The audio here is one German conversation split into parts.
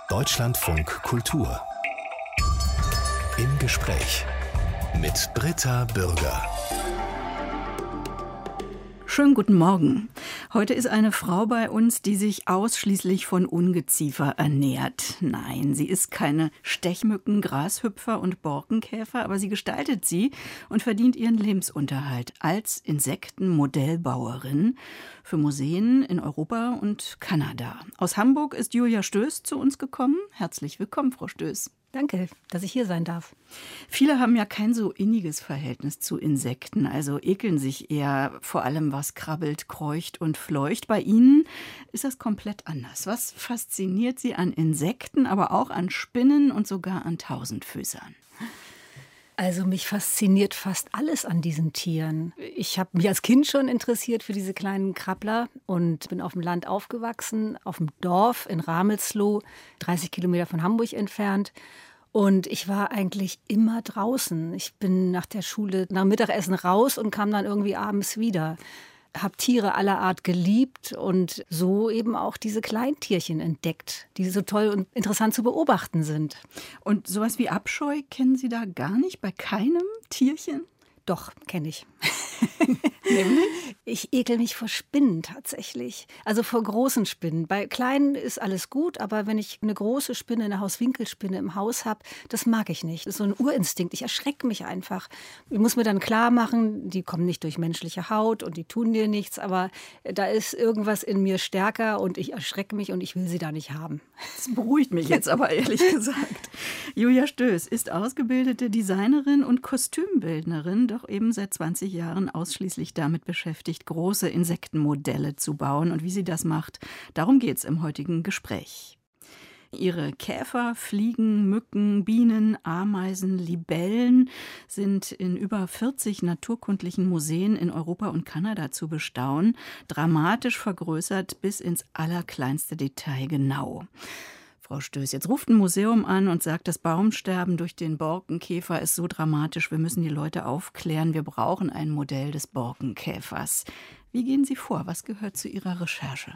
Deutschlandfunk Kultur. Im Gespräch mit Britta Bürger. Schönen guten Morgen. Heute ist eine Frau bei uns, die sich ausschließlich von Ungeziefer ernährt. Nein, sie ist keine Stechmücken, Grashüpfer und Borkenkäfer, aber sie gestaltet sie und verdient ihren Lebensunterhalt als Insektenmodellbauerin für Museen in Europa und Kanada. Aus Hamburg ist Julia Stöß zu uns gekommen. Herzlich willkommen, Frau Stöß. Danke, dass ich hier sein darf. Viele haben ja kein so inniges Verhältnis zu Insekten, also ekeln sich eher vor allem, was krabbelt, kreucht und fleucht. Bei Ihnen ist das komplett anders. Was fasziniert Sie an Insekten, aber auch an Spinnen und sogar an Tausendfüßern? Also mich fasziniert fast alles an diesen Tieren. Ich habe mich als Kind schon interessiert für diese kleinen Krabbler und bin auf dem Land aufgewachsen, auf dem Dorf in Ramelsloh, 30 Kilometer von Hamburg entfernt. Und ich war eigentlich immer draußen. Ich bin nach der Schule nach Mittagessen raus und kam dann irgendwie abends wieder. Habe Tiere aller Art geliebt und so eben auch diese Kleintierchen entdeckt, die so toll und interessant zu beobachten sind. Und sowas wie Abscheu kennen Sie da gar nicht bei keinem Tierchen? Doch, kenne ich. Nämlich? Ich ekel mich vor Spinnen tatsächlich. Also vor großen Spinnen. Bei kleinen ist alles gut, aber wenn ich eine große Spinne, eine Hauswinkelspinne im Haus habe, das mag ich nicht. Das ist so ein Urinstinkt. Ich erschrecke mich einfach. Ich muss mir dann klar machen, die kommen nicht durch menschliche Haut und die tun dir nichts, aber da ist irgendwas in mir stärker und ich erschrecke mich und ich will sie da nicht haben. Das beruhigt mich jetzt aber ehrlich gesagt. Julia Stöß ist ausgebildete Designerin und Kostümbildnerin, doch eben seit 20 Jahren ausschließlich damit beschäftigt, große Insektenmodelle zu bauen. Und wie sie das macht, darum geht es im heutigen Gespräch. Ihre Käfer, Fliegen, Mücken, Bienen, Ameisen, Libellen sind in über 40 naturkundlichen Museen in Europa und Kanada zu bestaunen, dramatisch vergrößert bis ins allerkleinste Detail genau. Frau Stöß, jetzt ruft ein Museum an und sagt, das Baumsterben durch den Borkenkäfer ist so dramatisch, wir müssen die Leute aufklären, wir brauchen ein Modell des Borkenkäfers. Wie gehen Sie vor? Was gehört zu Ihrer Recherche?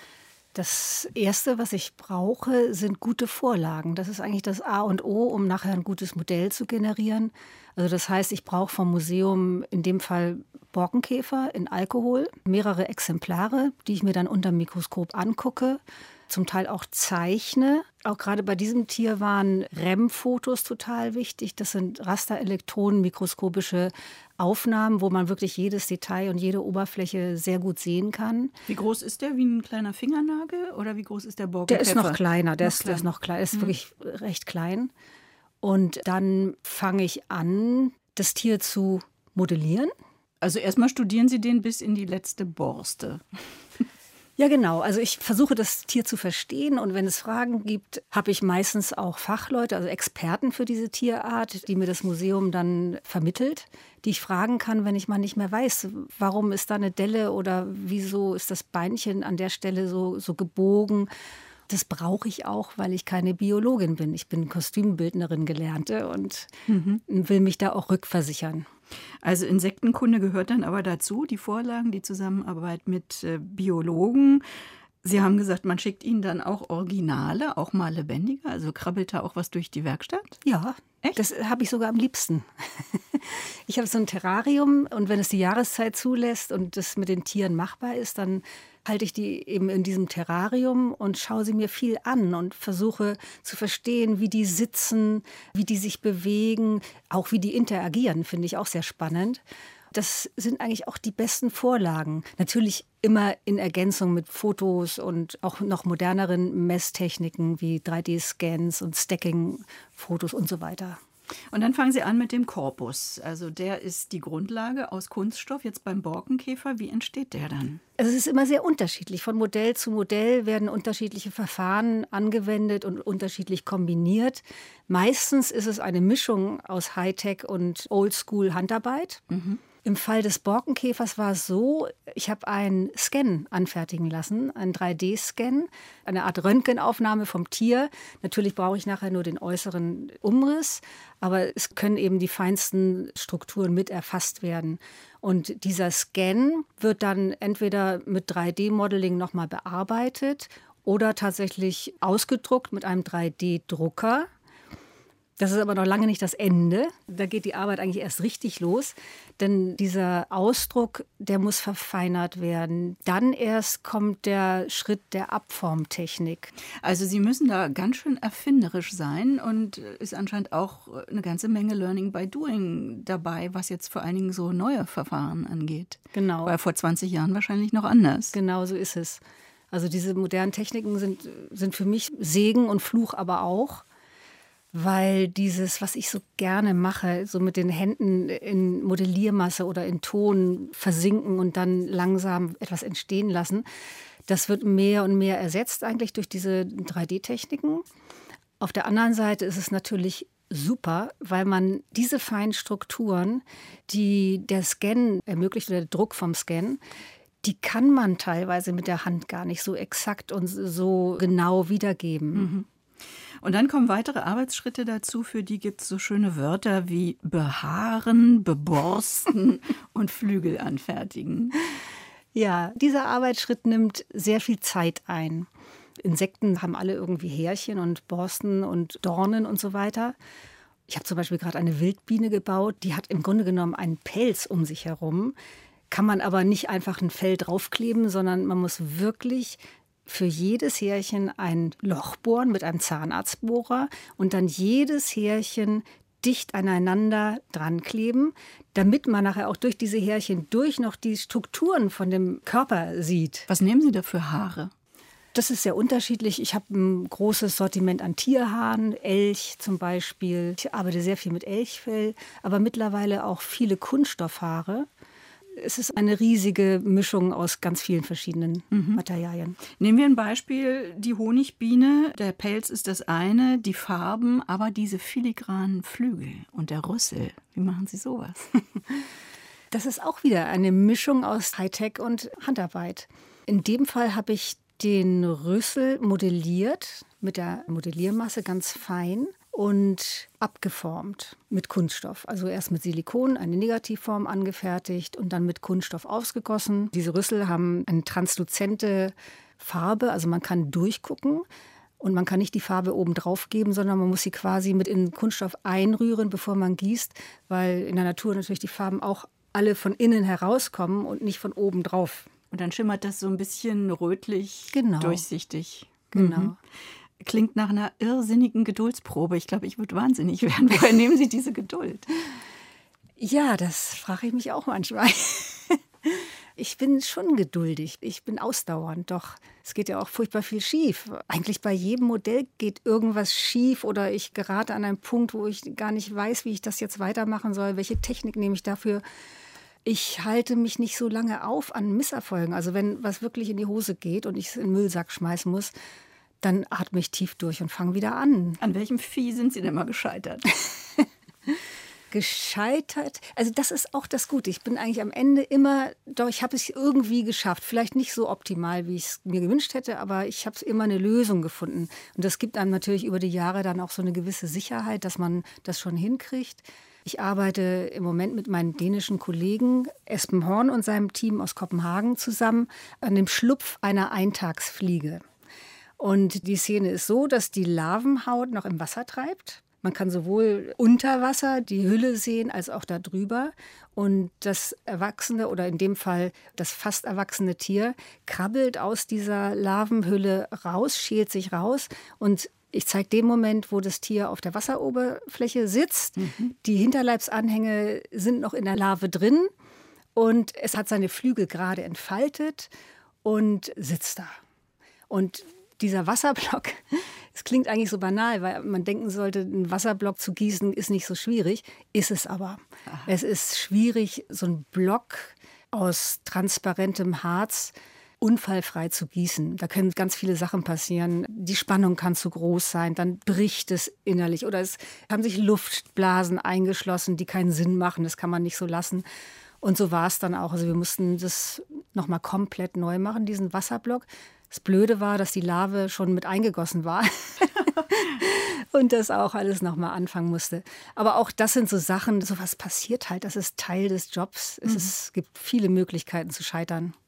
Das Erste, was ich brauche, sind gute Vorlagen. Das ist eigentlich das A und O, um nachher ein gutes Modell zu generieren. Also das heißt, ich brauche vom Museum in dem Fall Borkenkäfer in Alkohol, mehrere Exemplare, die ich mir dann unter dem Mikroskop angucke, zum Teil auch zeichne. Auch gerade bei diesem Tier waren REM-Fotos total wichtig. Das sind Rasterelektronenmikroskopische Aufnahmen, wo man wirklich jedes Detail und jede Oberfläche sehr gut sehen kann. Wie groß ist der? Wie ein kleiner Fingernagel? Oder wie groß ist der Borkenkäfer? Der ist noch kleiner. Der ist noch klein. Der ist wirklich recht klein. Und dann fange ich an, das Tier zu modellieren. Also erstmal studieren Sie den bis in die letzte Borste. Ja, genau. Also ich versuche, das Tier zu verstehen. Und wenn es Fragen gibt, habe ich meistens auch Fachleute, also Experten für diese Tierart, die mir das Museum dann vermittelt, die ich fragen kann, wenn ich mal nicht mehr weiß, warum ist da eine Delle oder wieso ist das Beinchen an der Stelle so gebogen. Das brauche ich auch, weil ich keine Biologin bin. Ich bin Kostümbildnerin Gelernte und will mich da auch rückversichern. Also Insektenkunde gehört dann aber dazu, die Vorlagen, die Zusammenarbeit mit Biologen. Sie haben gesagt, man schickt Ihnen dann auch Originale, auch mal lebendiger, also krabbelt da auch was durch die Werkstatt? Ja, echt? Das habe ich sogar am liebsten. Ich habe so ein Terrarium und wenn es die Jahreszeit zulässt und das mit den Tieren machbar ist, dann halte ich die eben in diesem Terrarium und schaue sie mir viel an und versuche zu verstehen, wie die sitzen, wie die sich bewegen, auch wie die interagieren, finde ich auch sehr spannend. Das sind eigentlich auch die besten Vorlagen. Natürlich immer in Ergänzung mit Fotos und auch noch moderneren Messtechniken wie 3D-Scans und Stacking-Fotos und so weiter. Und dann fangen Sie an mit dem Korpus. Also der ist die Grundlage aus Kunststoff. Jetzt beim Borkenkäfer, wie entsteht der dann? Also es ist immer sehr unterschiedlich. Von Modell zu Modell werden unterschiedliche Verfahren angewendet und unterschiedlich kombiniert. Meistens ist es eine Mischung aus Hightech und Oldschool-Handarbeit. Im Fall des Borkenkäfers war es so, ich habe einen Scan anfertigen lassen, einen 3D-Scan, eine Art Röntgenaufnahme vom Tier. Natürlich brauche ich nachher nur den äußeren Umriss, aber es können eben die feinsten Strukturen mit erfasst werden. Und dieser Scan wird dann entweder mit 3D-Modeling nochmal bearbeitet oder tatsächlich ausgedruckt mit einem 3D-Drucker. Das ist aber noch lange nicht das Ende. Da geht die Arbeit eigentlich erst richtig los. Denn dieser Ausdruck, der muss verfeinert werden. Dann erst kommt der Schritt der Abformtechnik. Also Sie müssen da ganz schön erfinderisch sein und ist anscheinend auch eine ganze Menge Learning by Doing dabei, was jetzt vor allen Dingen so neue Verfahren angeht. Genau. War vor 20 Jahren wahrscheinlich noch anders. Genau so ist es. Also diese modernen Techniken sind für mich Segen und Fluch aber auch. Weil dieses, was ich so gerne mache, so mit den Händen in Modelliermasse oder in Ton versinken und dann langsam etwas entstehen lassen, das wird mehr und mehr ersetzt eigentlich durch diese 3D-Techniken. Auf der anderen Seite ist es natürlich super, weil man diese feinen Strukturen, die der Scan ermöglicht oder der Druck vom Scan, die kann man teilweise mit der Hand gar nicht so exakt und so genau wiedergeben. Mhm. Und dann kommen weitere Arbeitsschritte dazu, für die gibt es so schöne Wörter wie behaaren, beborsten und Flügel anfertigen. Ja, dieser Arbeitsschritt nimmt sehr viel Zeit ein. Insekten haben alle irgendwie Härchen und Borsten und Dornen und so weiter. Ich habe zum Beispiel gerade eine Wildbiene gebaut, die hat im Grunde genommen einen Pelz um sich herum. Kann man aber nicht einfach ein Fell draufkleben, sondern man muss wirklich für jedes Härchen ein Loch bohren mit einem Zahnarztbohrer und dann jedes Härchen dicht aneinander dran kleben, damit man nachher auch durch diese Härchen noch die Strukturen von dem Körper sieht. Was nehmen Sie da für Haare? Das ist sehr unterschiedlich. Ich habe ein großes Sortiment an Tierhaaren, Elch zum Beispiel. Ich arbeite sehr viel mit Elchfell, aber mittlerweile auch viele Kunststoffhaare. Es ist eine riesige Mischung aus ganz vielen verschiedenen Materialien. Nehmen wir ein Beispiel, die Honigbiene. Der Pelz ist das eine, die Farben, aber diese filigranen Flügel und der Rüssel. Wie machen Sie sowas? Das ist auch wieder eine Mischung aus Hightech und Handarbeit. In dem Fall habe ich den Rüssel modelliert, mit der Modelliermasse ganz fein und abgeformt mit Kunststoff. Also erst mit Silikon eine Negativform angefertigt und dann mit Kunststoff ausgegossen. Diese Rüssel haben eine transluzente Farbe, also man kann durchgucken und man kann nicht die Farbe oben drauf geben, sondern man muss sie quasi mit in den Kunststoff einrühren, bevor man gießt, weil in der Natur natürlich die Farben auch alle von innen herauskommen und nicht von oben drauf. Und dann schimmert das so ein bisschen rötlich, durchsichtig. Genau. Klingt nach einer irrsinnigen Geduldsprobe. Ich glaube, ich würde wahnsinnig werden. Woher nehmen Sie diese Geduld? Ja, das frage ich mich auch manchmal. Ich bin schon geduldig. Ich bin ausdauernd. Doch es geht ja auch furchtbar viel schief. Eigentlich bei jedem Modell geht irgendwas schief oder ich gerate an einen Punkt, wo ich gar nicht weiß, wie ich das jetzt weitermachen soll. Welche Technik nehme ich dafür? Ich halte mich nicht so lange auf an Misserfolgen. Also wenn was wirklich in die Hose geht und ich es in den Müllsack schmeißen muss, dann atme ich tief durch und fange wieder an. An welchem Vieh sind Sie denn mal gescheitert? Gescheitert? Also das ist auch das Gute. Ich bin eigentlich am Ende immer, doch ich habe es irgendwie geschafft. Vielleicht nicht so optimal, wie ich es mir gewünscht hätte, aber ich habe immer eine Lösung gefunden. Und das gibt einem natürlich über die Jahre dann auch so eine gewisse Sicherheit, dass man das schon hinkriegt. Ich arbeite im Moment mit meinen dänischen Kollegen Espen Horn und seinem Team aus Kopenhagen zusammen an dem Schlupf einer Eintagsfliege. Und die Szene ist so, dass die Larvenhaut noch im Wasser treibt. Man kann sowohl unter Wasser die Hülle sehen, als auch da drüber. Und das erwachsene oder in dem Fall das fast erwachsene Tier krabbelt aus dieser Larvenhülle raus, schält sich raus. Und ich zeige den Moment, wo das Tier auf der Wasseroberfläche sitzt. Die Hinterleibsanhänge sind noch in der Larve drin. Und es hat seine Flügel gerade entfaltet und sitzt da. Und dieser Wasserblock, es klingt eigentlich so banal, weil man denken sollte, einen Wasserblock zu gießen ist nicht so schwierig, ist es aber. Aha. Es ist schwierig, so einen Block aus transparentem Harz unfallfrei zu gießen. Da können ganz viele Sachen passieren. Die Spannung kann zu groß sein, dann bricht es innerlich oder es haben sich Luftblasen eingeschlossen, die keinen Sinn machen. Das kann man nicht so lassen. Und so war es dann auch. Also wir mussten das nochmal komplett neu machen, diesen Wasserblock. Das Blöde war, dass die Larve schon mit eingegossen war und das auch alles nochmal anfangen musste. Aber auch das sind so Sachen, sowas passiert halt, das ist Teil des Jobs. Es gibt viele Möglichkeiten zu scheitern.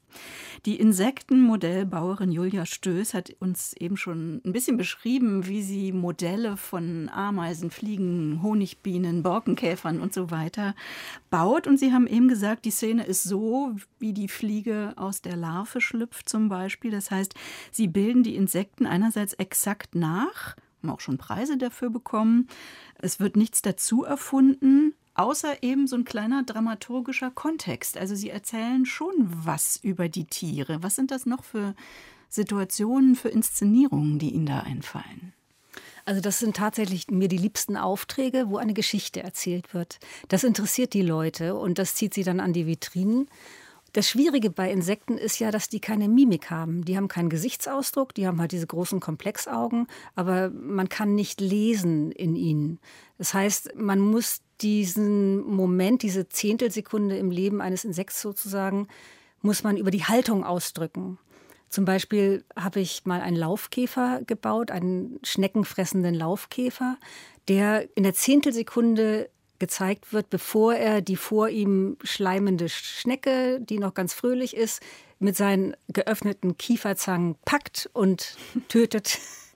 Die Insektenmodellbauerin Julia Stöß hat uns eben schon ein bisschen beschrieben, wie sie Modelle von Ameisen, Fliegen, Honigbienen, Borkenkäfern und so weiter baut. Und Sie haben eben gesagt, die Szene ist so, wie die Fliege aus der Larve schlüpft zum Beispiel. Das heißt, Sie bilden die Insekten einerseits exakt nach, haben auch schon Preise dafür bekommen. Es wird nichts dazu erfunden, außer eben so ein kleiner dramaturgischer Kontext. Also Sie erzählen schon was über die Tiere. Was sind das noch für Situationen, für Inszenierungen, die Ihnen da einfallen? Also das sind tatsächlich mir die liebsten Aufträge, wo eine Geschichte erzählt wird. Das interessiert die Leute und das zieht sie dann an die Vitrinen. Das Schwierige bei Insekten ist ja, dass die keine Mimik haben. Die haben keinen Gesichtsausdruck, die haben halt diese großen Komplexaugen, aber man kann nicht lesen in ihnen. Das heißt, man muss diesen Moment, diese Zehntelsekunde im Leben eines Insekts sozusagen, muss man über die Haltung ausdrücken. Zum Beispiel habe ich mal einen Laufkäfer gebaut, einen schneckenfressenden Laufkäfer, der in der Zehntelsekunde gezeigt wird, bevor er die vor ihm schleimende Schnecke, die noch ganz fröhlich ist, mit seinen geöffneten Kieferzangen packt und tötet.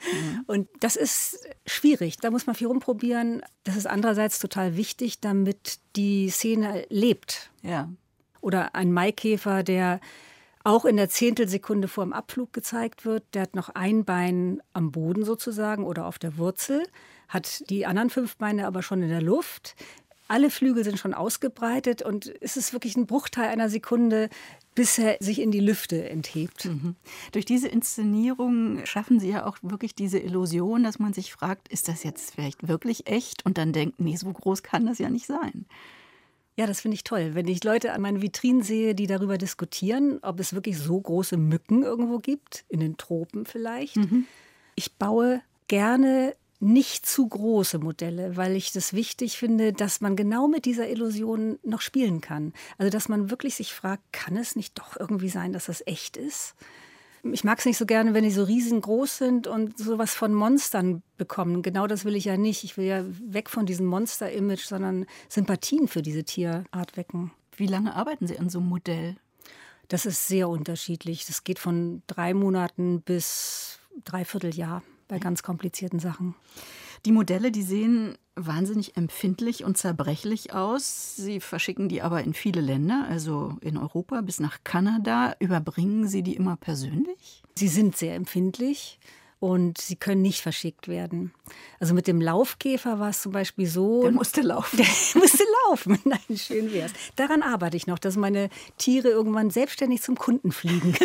Und das ist schwierig, da muss man viel rumprobieren. Das ist andererseits total wichtig, damit die Szene lebt. Ja. Oder ein Maikäfer, der auch in der Zehntelsekunde vor dem Abflug gezeigt wird, der hat noch ein Bein am Boden sozusagen oder auf der Wurzel, hat die anderen 5 Beine aber schon in der Luft. Alle Flügel sind schon ausgebreitet und es ist wirklich ein Bruchteil einer Sekunde, bis er sich in die Lüfte enthebt. Mhm. Durch diese Inszenierung schaffen Sie ja auch wirklich diese Illusion, dass man sich fragt, ist das jetzt vielleicht wirklich echt? Und dann denkt, nee, so groß kann das ja nicht sein. Ja, das finde ich toll, wenn ich Leute an meinen Vitrinen sehe, die darüber diskutieren, ob es wirklich so große Mücken irgendwo gibt, in den Tropen vielleicht. Mhm. Ich baue gerne nicht zu große Modelle, weil ich das wichtig finde, dass man genau mit dieser Illusion noch spielen kann. Also dass man wirklich sich fragt, kann es nicht doch irgendwie sein, dass das echt ist? Ich mag es nicht so gerne, wenn die so riesengroß sind und sowas von Monstern bekommen. Genau das will ich ja nicht. Ich will ja weg von diesem Monster-Image, sondern Sympathien für diese Tierart wecken. Wie lange arbeiten Sie an so einem Modell? Das ist sehr unterschiedlich. Das geht von 3 Monaten bis 3/4 Jahr bei ganz komplizierten Sachen. Die Modelle, die sehen wahnsinnig empfindlich und zerbrechlich aus. Sie verschicken die aber in viele Länder, also in Europa bis nach Kanada. Überbringen Sie die immer persönlich? Sie sind sehr empfindlich und sie können nicht verschickt werden. Also mit dem Laufkäfer war es zum Beispiel so. Der musste laufen. Der musste laufen. Nein, schön wär's. Daran arbeite ich noch, dass meine Tiere irgendwann selbstständig zum Kunden fliegen.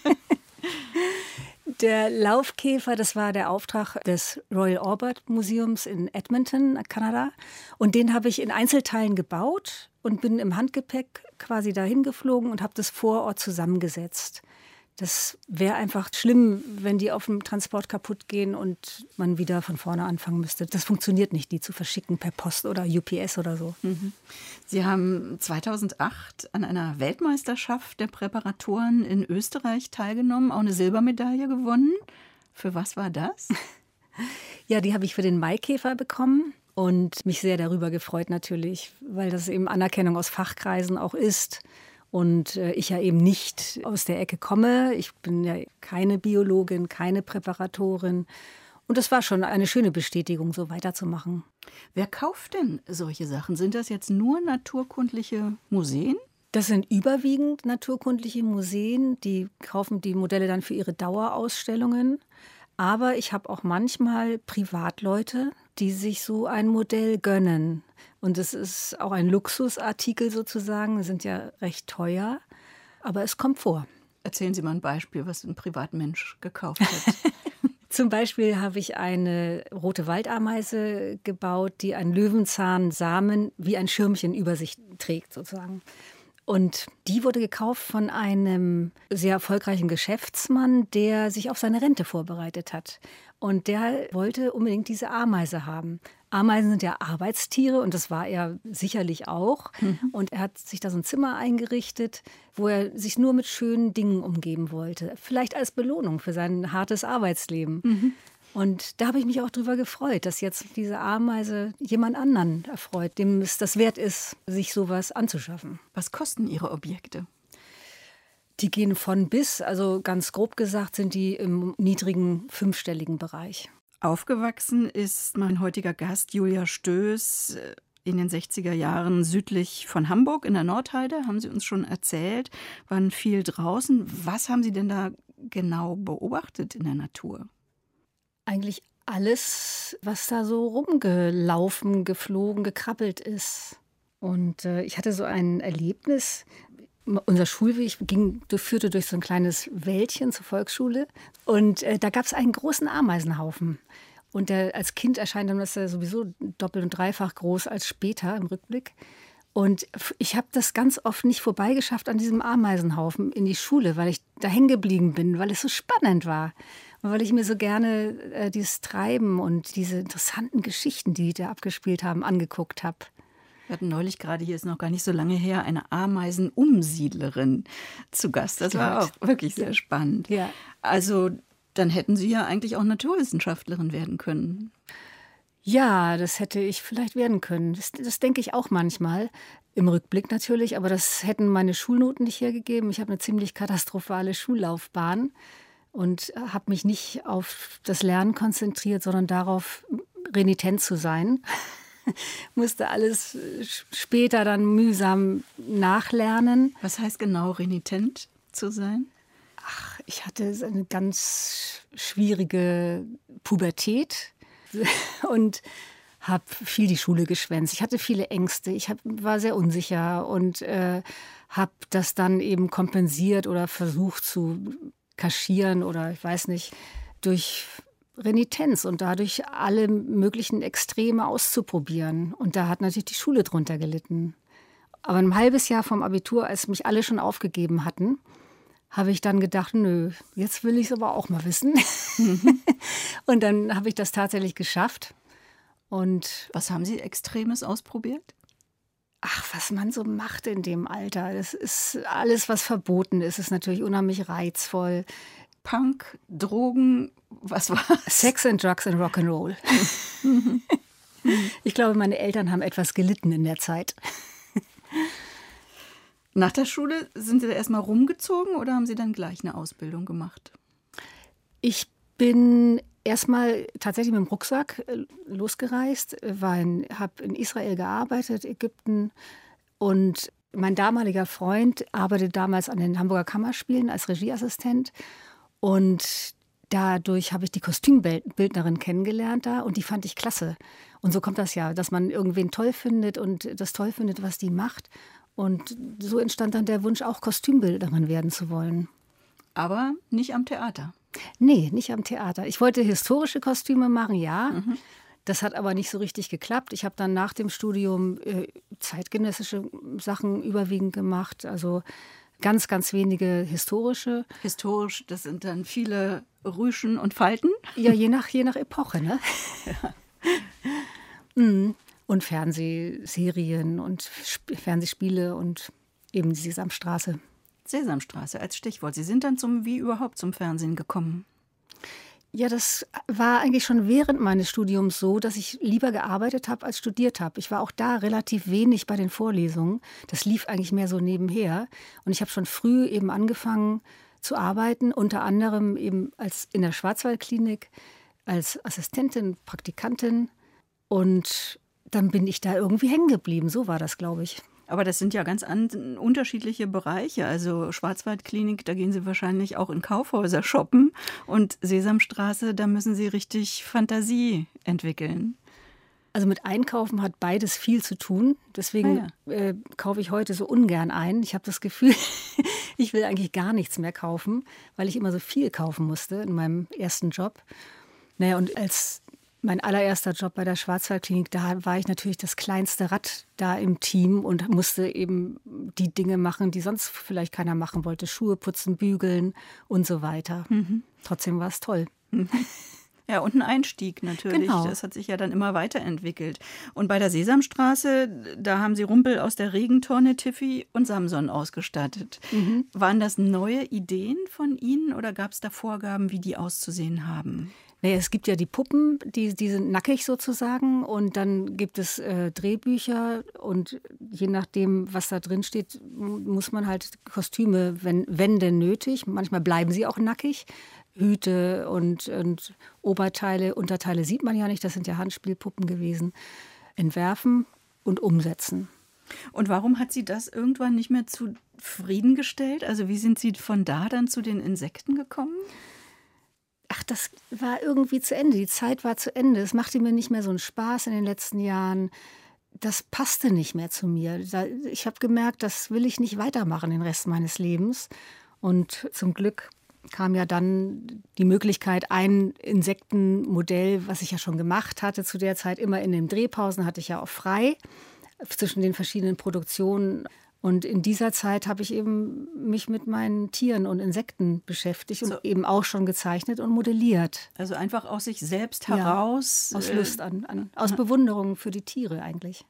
Der Laufkäfer, das war der Auftrag des Royal Albert Museums in Edmonton, Kanada. Und den habe ich in Einzelteilen gebaut und bin im Handgepäck quasi dahin geflogen und habe das vor Ort zusammengesetzt. Das wäre einfach schlimm, wenn die auf dem Transport kaputt gehen und man wieder von vorne anfangen müsste. Das funktioniert nicht, die zu verschicken per Post oder UPS oder so. Mhm. Sie haben 2008 an einer Weltmeisterschaft der Präparatoren in Österreich teilgenommen, auch eine Silbermedaille gewonnen. Für was war das? Ja, die habe ich für den Maikäfer bekommen und mich sehr darüber gefreut natürlich, weil das eben Anerkennung aus Fachkreisen auch ist. Und ich ja eben nicht aus der Ecke komme. Ich bin ja keine Biologin, keine Präparatorin. Und es war schon eine schöne Bestätigung, so weiterzumachen. Wer kauft denn solche Sachen? Sind das jetzt nur naturkundliche Museen? Das sind überwiegend naturkundliche Museen. Die kaufen die Modelle dann für ihre Dauerausstellungen. Aber ich habe auch manchmal Privatleute, die sich so ein Modell gönnen. Und es ist auch ein Luxusartikel sozusagen, sind ja recht teuer, aber es kommt vor. Erzählen Sie mal ein Beispiel, was ein Privatmensch gekauft hat. Zum Beispiel habe ich eine rote Waldameise gebaut, die einen Löwenzahnsamen wie ein Schirmchen über sich trägt sozusagen. Und die wurde gekauft von einem sehr erfolgreichen Geschäftsmann, der sich auf seine Rente vorbereitet hat. Und der wollte unbedingt diese Ameise haben. Ameisen sind ja Arbeitstiere und das war er sicherlich auch. Mhm. Und er hat sich da so ein Zimmer eingerichtet, wo er sich nur mit schönen Dingen umgeben wollte. Vielleicht als Belohnung für sein hartes Arbeitsleben. Mhm. Und da habe ich mich auch drüber gefreut, dass jetzt diese Ameise jemand anderen erfreut, dem es das wert ist, sich sowas anzuschaffen. Was kosten Ihre Objekte? Die gehen von bis, also ganz grob gesagt sind die im niedrigen fünfstelligen Bereich. Aufgewachsen ist mein heutiger Gast Julia Stöß in den 60er Jahren südlich von Hamburg in der Nordheide, haben Sie uns schon erzählt, waren viel draußen. Was haben Sie denn da genau beobachtet in der Natur? Eigentlich alles, was da so rumgelaufen, geflogen, gekrabbelt ist. Und ich hatte so ein Erlebnis. Unser Schulweg führte durch so ein kleines Wäldchen zur Volksschule. Und da gab es einen großen Ameisenhaufen. Und als Kind erscheint dann das sowieso doppelt und dreifach groß als später im Rückblick. Und ich habe das ganz oft nicht vorbeigeschafft an diesem Ameisenhaufen in die Schule, weil ich da hängen geblieben bin, weil es so spannend war. Und weil ich mir so gerne dieses Treiben und diese interessanten Geschichten, die da abgespielt haben, angeguckt habe. Wir hatten neulich gerade, hier ist noch gar nicht so lange her, eine Ameisenumsiedlerin zu Gast. Das war auch wirklich sehr spannend. Ja. Also dann hätten Sie ja eigentlich auch Naturwissenschaftlerin werden können. Ja, das hätte ich vielleicht werden können. Das denke ich auch manchmal. Im Rückblick natürlich, aber das hätten meine Schulnoten nicht hergegeben. Ich habe eine ziemlich katastrophale Schullaufbahn und habe mich nicht auf das Lernen konzentriert, sondern darauf, renitent zu sein. Musste alles später dann mühsam nachlernen. Was heißt genau, renitent zu sein? Ach, ich hatte eine ganz schwierige Pubertät und habe viel die Schule geschwänzt. Ich hatte viele Ängste, war sehr unsicher und habe das dann eben kompensiert oder versucht zu kaschieren oder ich weiß nicht, durch Renitenz und dadurch alle möglichen Extreme auszuprobieren. Und da hat natürlich die Schule drunter gelitten. Aber ein halbes Jahr vom Abitur, als mich alle schon aufgegeben hatten, habe ich dann gedacht, nö, jetzt will ich es aber auch mal wissen. Und dann habe ich das tatsächlich geschafft. Und was haben Sie Extremes ausprobiert? Ach, was man so macht in dem Alter. Das ist alles, was verboten ist, ist natürlich unheimlich reizvoll. Punk, Drogen, was war's? Sex and Drugs and Rock'n'Roll. Ich glaube, meine Eltern haben etwas gelitten in der Zeit. Nach der Schule sind Sie da erstmal rumgezogen oder haben Sie dann gleich eine Ausbildung gemacht? Ich bin erstmal tatsächlich mit dem Rucksack losgereist, habe in Israel gearbeitet, Ägypten. Und mein damaliger Freund arbeitete damals an den Hamburger Kammerspielen als Regieassistent. Und dadurch habe ich die Kostümbildnerin kennengelernt da und die fand ich klasse. Und so kommt das ja, dass man irgendwen toll findet und das toll findet, was die macht. Und so entstand dann der Wunsch, auch Kostümbildnerin werden zu wollen. Aber nicht am Theater? Nee, nicht am Theater. Ich wollte historische Kostüme machen, ja. Mhm. Das hat aber nicht so richtig geklappt. Ich habe dann nach dem Studium zeitgenössische Sachen überwiegend gemacht. Also ganz, ganz wenige historische. Historisch, das sind dann viele Rüschen und Falten? Ja, je nach Epoche, ne? Ja. Mhm. Und Fernsehserien und Fernsehspiele und eben die Sesamstraße. Sesamstraße als Stichwort. Sie sind dann wie überhaupt zum Fernsehen gekommen? Ja, das war eigentlich schon während meines Studiums so, dass ich lieber gearbeitet habe als studiert habe. Ich war auch da relativ wenig bei den Vorlesungen. Das lief eigentlich mehr so nebenher. Und ich habe schon früh eben angefangen zu arbeiten, unter anderem eben in der Schwarzwaldklinik als Assistentin, Praktikantin. Und dann bin ich da irgendwie hängen geblieben. So war das, glaube ich. Aber das sind ja ganz unterschiedliche Bereiche. Also Schwarzwaldklinik, da gehen Sie wahrscheinlich auch in Kaufhäuser shoppen. Und Sesamstraße, da müssen Sie richtig Fantasie entwickeln. Also mit Einkaufen hat beides viel zu tun. Deswegen kaufe ich heute so ungern ein. Ich habe das Gefühl, ich will eigentlich gar nichts mehr kaufen, weil ich immer so viel kaufen musste in meinem ersten Job. Naja, und als mein allererster Job bei der Schwarzwaldklinik, da war ich natürlich das kleinste Rad da im Team und musste eben die Dinge machen, die sonst vielleicht keiner machen wollte. Schuhe putzen, bügeln und so weiter. Mhm. Trotzdem war es toll. Mhm. Ja, und ein Einstieg natürlich. Genau. Das hat sich ja dann immer weiterentwickelt. Und bei der Sesamstraße, da haben Sie Rumpel aus der Regentonne, Tiffy und Samson ausgestattet. Mhm. Waren das neue Ideen von Ihnen oder gab es da Vorgaben, wie die auszusehen haben? Naja, es gibt ja die Puppen, die sind nackig sozusagen. Und dann gibt es Drehbücher. Und je nachdem, was da drin steht, muss man halt Kostüme, wenn denn nötig. Manchmal bleiben sie auch nackig. Hüte und Oberteile, Unterteile sieht man ja nicht. Das sind ja Handspielpuppen gewesen. Entwerfen und umsetzen. Und warum hat Sie das irgendwann nicht mehr zufriedengestellt? Also wie sind Sie von da dann zu den Insekten gekommen? Ach, das war irgendwie zu Ende. Die Zeit war zu Ende. Es machte mir nicht mehr so einen Spaß in den letzten Jahren. Das passte nicht mehr zu mir. Ich habe gemerkt, das will ich nicht weitermachen den Rest meines Lebens. Und zum Glück kam ja dann die Möglichkeit, ein Insektenmodell, was ich ja schon gemacht hatte zu der Zeit, immer in den Drehpausen hatte ich ja auch frei zwischen den verschiedenen Produktionen. Und in dieser Zeit habe ich eben mich mit meinen Tieren und Insekten beschäftigt und eben auch schon gezeichnet und modelliert. Also einfach aus sich selbst heraus. Ja, aus Lust aus Bewunderung für die Tiere eigentlich.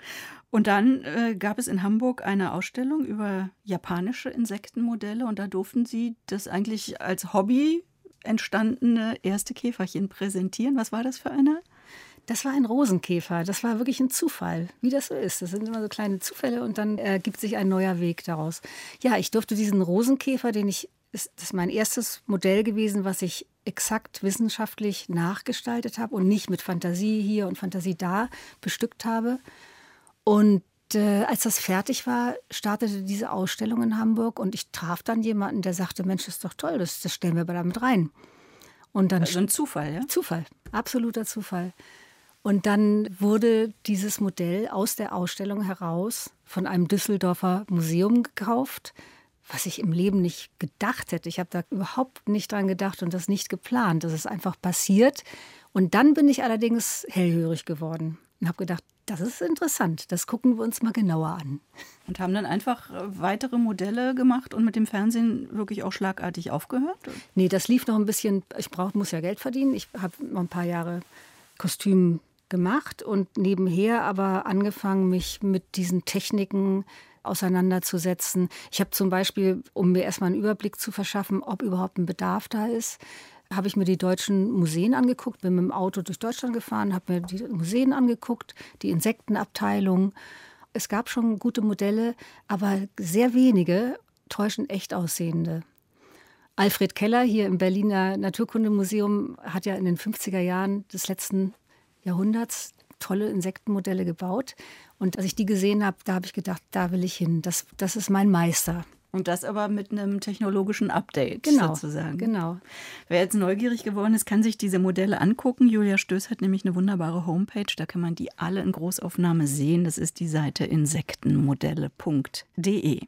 Und dann gab es in Hamburg eine Ausstellung über japanische Insektenmodelle und da durften Sie das eigentlich als Hobby entstandene erste Käferchen präsentieren. Was war das für einer? Das war ein Rosenkäfer. Das war wirklich ein Zufall, wie das so ist. Das sind immer so kleine Zufälle und dann ergibt sich ein neuer Weg daraus. Ja, ich durfte diesen Rosenkäfer, das ist mein erstes Modell gewesen, was ich exakt wissenschaftlich nachgestaltet habe und nicht mit Fantasie hier und Fantasie da bestückt habe. Und als das fertig war, startete diese Ausstellung in Hamburg und ich traf dann jemanden, der sagte, Mensch, das ist doch toll, das stellen wir aber damit rein. Und dann also ein Zufall, ja? Zufall, absoluter Zufall. Und dann wurde dieses Modell aus der Ausstellung heraus von einem Düsseldorfer Museum gekauft, was ich im Leben nicht gedacht hätte. Ich habe da überhaupt nicht dran gedacht und das nicht geplant. Das ist einfach passiert. Und dann bin ich allerdings hellhörig geworden und habe gedacht, das ist interessant, das gucken wir uns mal genauer an. Und haben dann einfach weitere Modelle gemacht und mit dem Fernsehen wirklich auch schlagartig aufgehört? Nee, das lief noch ein bisschen. Muss ja Geld verdienen. Ich habe noch ein paar Jahre Kostüm gemacht und nebenher aber angefangen, mich mit diesen Techniken auseinanderzusetzen. Ich habe zum Beispiel, um mir erstmal einen Überblick zu verschaffen, ob überhaupt ein Bedarf da ist, habe ich mir die deutschen Museen angeguckt, bin mit dem Auto durch Deutschland gefahren, habe mir die Museen angeguckt, die Insektenabteilung. Es gab schon gute Modelle, aber sehr wenige täuschend echt aussehende. Alfred Keller hier im Berliner Naturkundemuseum hat ja in den 50er Jahren des letzten Jahrhunderts tolle Insektenmodelle gebaut. Und als ich die gesehen habe, da habe ich gedacht, da will ich hin. Das ist mein Meister. Und das aber mit einem technologischen Update sozusagen. Genau. Wer jetzt neugierig geworden ist, kann sich diese Modelle angucken. Julia Stöß hat nämlich eine wunderbare Homepage. Da kann man die alle in Großaufnahme sehen. Das ist die Seite insektenmodelle.de.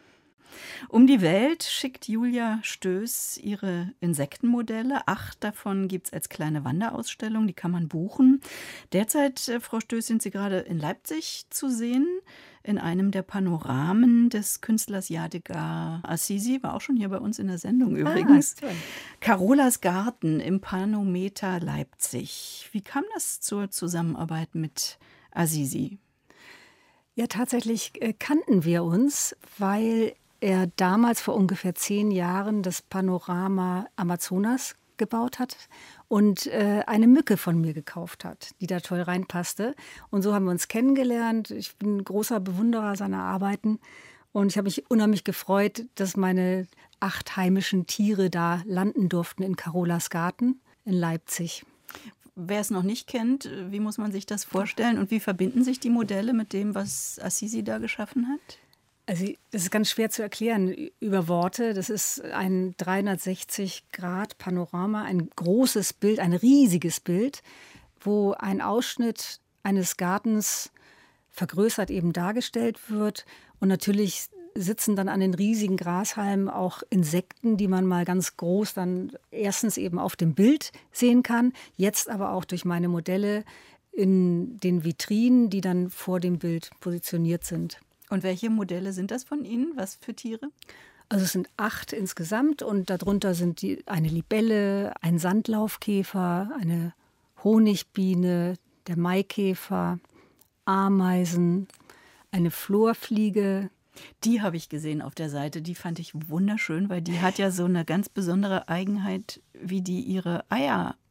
Um die Welt schickt Julia Stöß ihre Insektenmodelle. 8 davon gibt es als kleine Wanderausstellung, die kann man buchen. Derzeit, Frau Stöß, sind Sie gerade in Leipzig zu sehen, in einem der Panoramen des Künstlers Yadigar Assisi, war auch schon hier bei uns in der Sendung übrigens. Carolas Garten im Panometer Leipzig. Wie kam das zur Zusammenarbeit mit Assisi? Ja, tatsächlich kannten wir uns, weil er damals vor ungefähr 10 Jahren das Panorama Amazonas gebaut hat und eine Mücke von mir gekauft hat, die da toll reinpasste. Und so haben wir uns kennengelernt. Ich bin ein großer Bewunderer seiner Arbeiten und ich habe mich unheimlich gefreut, dass meine 8 heimischen Tiere da landen durften in Carolas Garten in Leipzig. Wer es noch nicht kennt, wie muss man sich das vorstellen und wie verbinden sich die Modelle mit dem, was Assisi da geschaffen hat? Also das ist ganz schwer zu erklären über Worte. Das ist ein 360-Grad-Panorama, ein großes Bild, ein riesiges Bild, wo ein Ausschnitt eines Gartens vergrößert eben dargestellt wird. Und natürlich sitzen dann an den riesigen Grashalmen auch Insekten, die man mal ganz groß dann erstens eben auf dem Bild sehen kann, jetzt aber auch durch meine Modelle in den Vitrinen, die dann vor dem Bild positioniert sind. Und welche Modelle sind das von Ihnen? Was für Tiere? Also es sind 8 insgesamt und darunter sind eine Libelle, ein Sandlaufkäfer, eine Honigbiene, der Maikäfer, Ameisen, eine Florfliege. Die habe ich gesehen auf der Seite. Die fand ich wunderschön, weil die hat ja so eine ganz besondere Eigenheit, wie die ihre Eier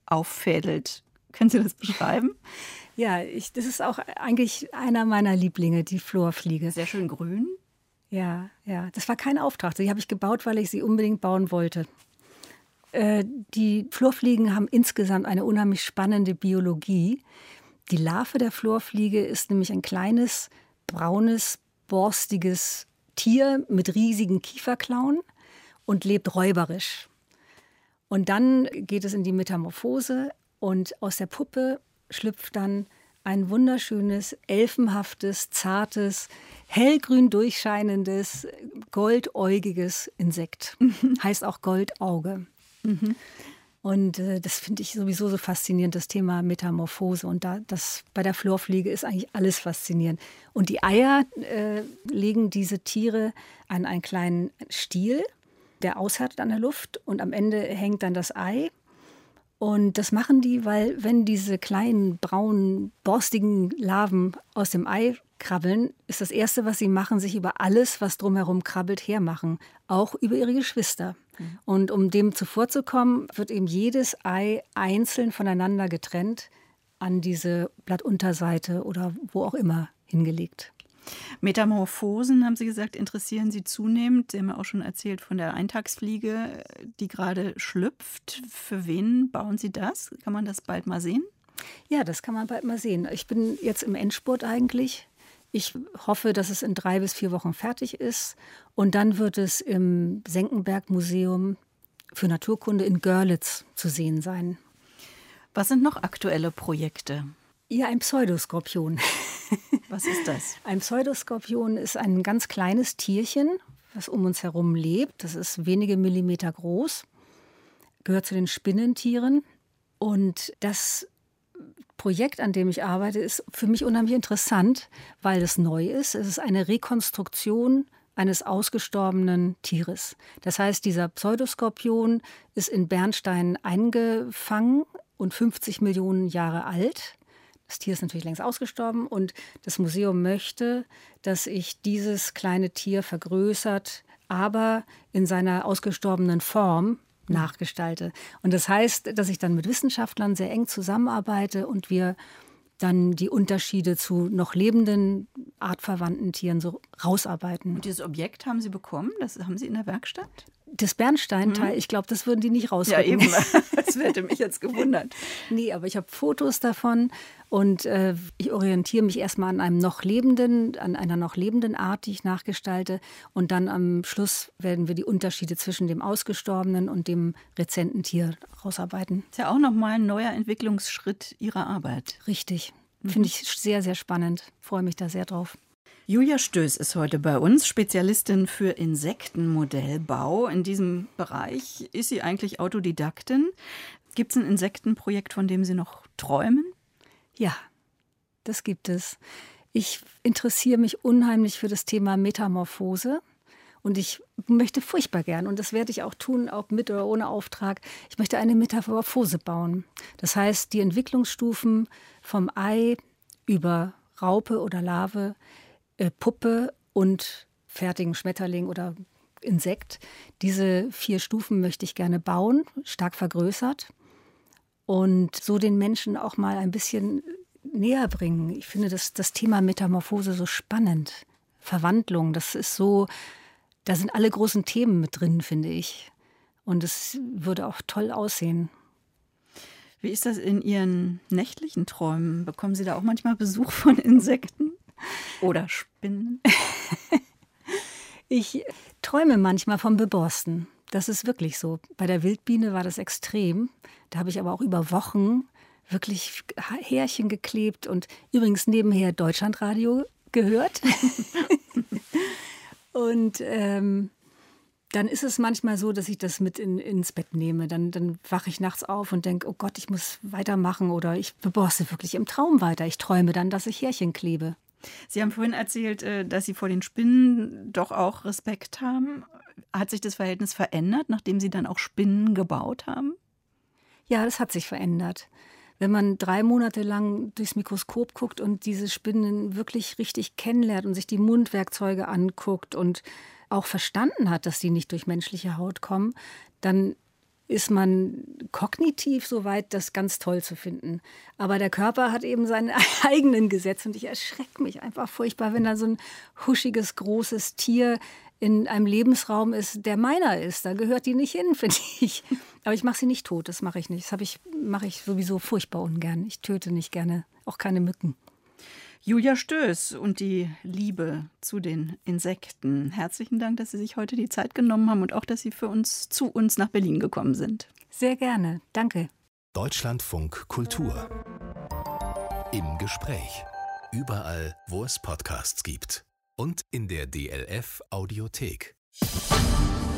auffädelt. Können Sie das beschreiben? Ja, das ist auch eigentlich einer meiner Lieblinge, die Florfliege. Sehr schön grün. Ja. Das war kein Auftrag. Die habe ich gebaut, weil ich sie unbedingt bauen wollte. Die Florfliegen haben insgesamt eine unheimlich spannende Biologie. Die Larve der Florfliege ist nämlich ein kleines, braunes, borstiges Tier mit riesigen Kieferklauen und lebt räuberisch. Und dann geht es in die Metamorphose und aus der Puppe schlüpft dann ein wunderschönes, elfenhaftes, zartes, hellgrün durchscheinendes, goldäugiges Insekt. Heißt auch Goldauge. Und das finde ich sowieso so faszinierend, das Thema Metamorphose. Und das bei der Florfliege ist eigentlich alles faszinierend. Und die Eier legen diese Tiere an einen kleinen Stiel, der aushärtet an der Luft. Und am Ende hängt dann das Ei. Und das machen die, weil wenn diese kleinen, braunen, borstigen Larven aus dem Ei krabbeln, ist das Erste, was sie machen, sich über alles, was drumherum krabbelt, hermachen. Auch über ihre Geschwister. Und um dem zuvorzukommen, wird eben jedes Ei einzeln voneinander getrennt an diese Blattunterseite oder wo auch immer hingelegt. Metamorphosen, haben Sie gesagt, interessieren Sie zunehmend. Sie haben ja auch schon erzählt von der Eintagsfliege, die gerade schlüpft. Für wen bauen Sie das? Kann man das bald mal sehen? Ja, das kann man bald mal sehen. Ich bin jetzt im Endspurt eigentlich. Ich hoffe, dass es in 3 bis 4 Wochen fertig ist. Und dann wird es im Senckenberg-Museum für Naturkunde in Görlitz zu sehen sein. Was sind noch aktuelle Projekte? Ja, ein Pseudoskorpion. Was ist das? Ein Pseudoskorpion ist ein ganz kleines Tierchen, was um uns herum lebt. Das ist wenige Millimeter groß, gehört zu den Spinnentieren. Und das Projekt, an dem ich arbeite, ist für mich unheimlich interessant, weil es neu ist. Es ist eine Rekonstruktion eines ausgestorbenen Tieres. Das heißt, dieser Pseudoskorpion ist in Bernstein eingefangen und 50 Millionen Jahre alt. Das Tier ist natürlich längst ausgestorben und das Museum möchte, dass ich dieses kleine Tier vergrößert, aber in seiner ausgestorbenen Form nachgestalte. Und das heißt, dass ich dann mit Wissenschaftlern sehr eng zusammenarbeite und wir dann die Unterschiede zu noch lebenden, artverwandten Tieren so rausarbeiten. Und dieses Objekt haben Sie bekommen? Das haben Sie in der Werkstatt? Das Bernsteinteil, ich glaube, das würden die nicht rausrücken. Ja, eben. Das hätte mich jetzt gewundert. Nee, aber ich habe Fotos davon und ich orientiere mich erstmal an einer noch lebenden Art, die ich nachgestalte. Und dann am Schluss werden wir die Unterschiede zwischen dem ausgestorbenen und dem rezenten Tier rausarbeiten. Das ist ja auch nochmal ein neuer Entwicklungsschritt Ihrer Arbeit. Richtig. Finde ich sehr, sehr spannend. Freue mich da sehr drauf. Julia Stöß ist heute bei uns, Spezialistin für Insektenmodellbau. In diesem Bereich ist sie eigentlich Autodidaktin. Gibt es ein Insektenprojekt, von dem Sie noch träumen? Ja, das gibt es. Ich interessiere mich unheimlich für das Thema Metamorphose. Und ich möchte furchtbar gern, und das werde ich auch tun, ob mit oder ohne Auftrag, ich möchte eine Metamorphose bauen. Das heißt, die Entwicklungsstufen vom Ei über Raupe oder Larve, Puppe und fertigen Schmetterling oder Insekt. Diese 4 Stufen möchte ich gerne bauen, stark vergrößert und so den Menschen auch mal ein bisschen näher bringen. Ich finde das Thema Metamorphose so spannend. Verwandlung, das ist so, da sind alle großen Themen mit drin, finde ich. Und es würde auch toll aussehen. Wie ist das in Ihren nächtlichen Träumen? Bekommen Sie da auch manchmal Besuch von Insekten? Oder Spinnen? Ich träume manchmal vom Beborsten. Das ist wirklich so. Bei der Wildbiene war das extrem. Da habe ich aber auch über Wochen wirklich Härchen geklebt und übrigens nebenher Deutschlandradio gehört. Und dann ist es manchmal so, dass ich das mit ins Bett nehme. Dann wache ich nachts auf und denke, oh Gott, ich muss weitermachen oder ich beborste wirklich im Traum weiter. Ich träume dann, dass ich Härchen klebe. Sie haben vorhin erzählt, dass Sie vor den Spinnen doch auch Respekt haben. Hat sich das Verhältnis verändert, nachdem Sie dann auch Spinnen gebaut haben? Ja, das hat sich verändert. Wenn man 3 Monate lang durchs Mikroskop guckt und diese Spinnen wirklich richtig kennenlernt und sich die Mundwerkzeuge anguckt und auch verstanden hat, dass sie nicht durch menschliche Haut kommen, dann ist man kognitiv so weit, das ganz toll zu finden. Aber der Körper hat eben seine eigenen Gesetze und ich erschrecke mich einfach furchtbar, wenn da so ein huschiges, großes Tier in einem Lebensraum ist, der meiner ist. Da gehört die nicht hin, finde ich. Aber ich mache sie nicht tot, das mache ich nicht. Das mache ich sowieso furchtbar ungern. Ich töte nicht gerne, auch keine Mücken. Julia Stöß und die Liebe zu den Insekten. Herzlichen Dank, dass Sie sich heute die Zeit genommen haben und auch, dass Sie zu uns nach Berlin gekommen sind. Sehr gerne. Danke. Deutschlandfunk Kultur. Im Gespräch. Überall, wo es Podcasts gibt. Und in der DLF Audiothek.